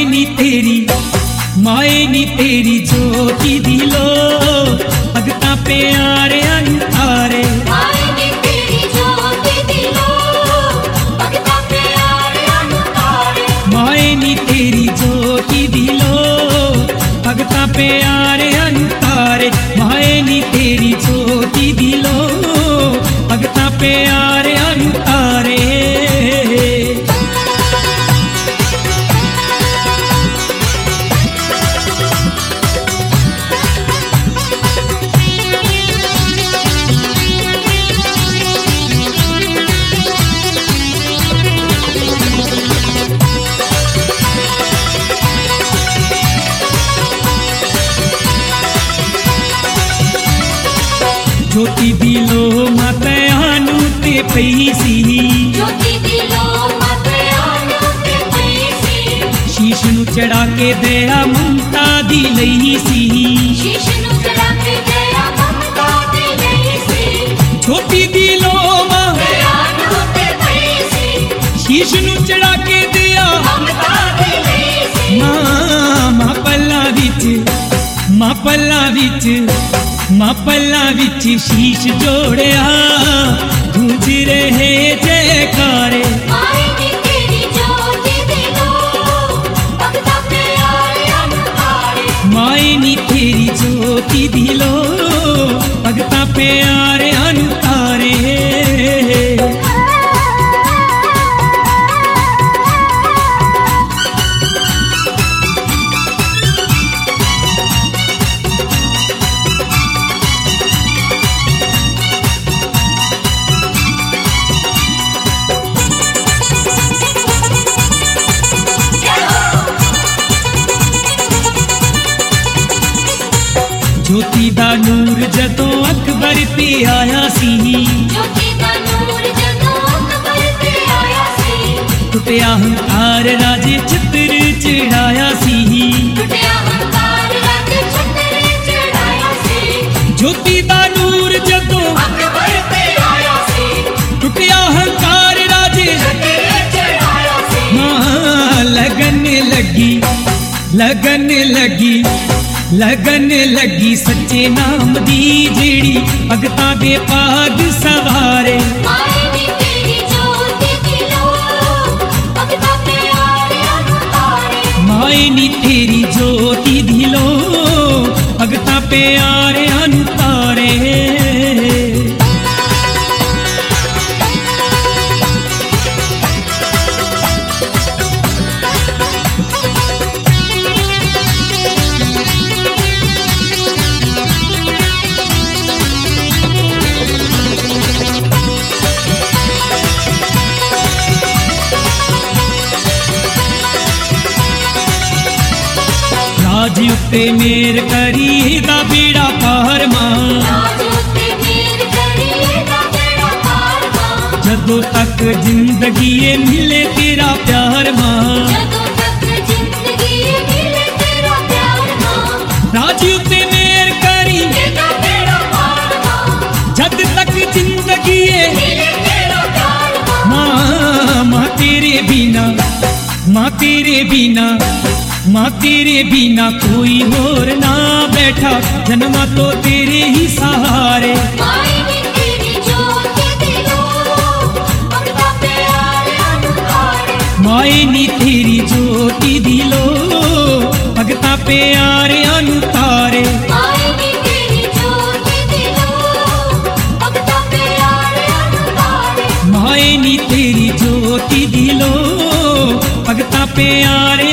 माए नी तेरी ज्योति दिलो भगता प्यारे अंतारे। माए नी तेरी ज्योति दिलो भगता प्यारे अंतारे। माए नी तेरी ज्योति दिलो भगता प्यारे अंतारे। माए नी तेरी ज्योति दिलो भगता प्यारे अंतारे। ज्योति दिलो मातयानु ते पैसी। ज्योति दिलो मातयानु ते पैसी। शीश नु चढ़ा के दया ममता दी लई सी। शीश नु चढ़ा के दया ममता दी लई सी। ज्योति दिलो मातयानु ते पैसी। शीश नु चढ़ा के दया ममता दी लई सी। मां पल्ला विच शीश जोड़िया गूंज रहे जयकारे। माए नी तेरी ज्योति दिलो भगता प्यारे अंतारे। माए नी तेरी ज्योति दिलो भगता प्यारे अंतारे। ज्योति दा नूर जदों अकबर ते आया सी। ज्योति दा नूर जदों अकबर ते आया सी। टुटिया हंकार राजे छत्र चढ़ाया सी। टुटिया हंकार राजे छत्र चढ़ाया सी। ज्योति दा नूर जदों अकबर ते आया सी। टुटिया हंकार राजे छत्र चढ़ाया सी। हाँ लगन लगी सच्चे नाम दी जेड़ी भगता दे पाग सवारे। माए नी तेरी ज्योति दिलो भगता प्यारे अंतारे। माए नी तेरी ज्योति दिलो भगता प्यारे अंतारे। राज उत्ते मेर करी दा बेड़ा पार मां। राज उत्ते मेर करी दा बेड़ा पार मां। जदों तक जिंदगी मिले तेरा प्यार मां। जदों तक जिंदगी मिले तेरा प्यार मां। राज उत्ते मेर करी दा बेड़ा पार मां। जद तक जिंदगी मिले तेरा प्यार मां। मां तेरे बिना कोई और ना बैठा जन्मा तो तेरे ही सहारे। माए नी तेरी ज्योति दिलो भगता प्यारे अंतारे। माए नी तेरी ज्योति दिलो भगता प्यारे अंतारे। माए नी तेरी ज्योति दिलो भगता प्यारे अंतारे। माए नी तेरी ज्योति दिलो भगता प्यारे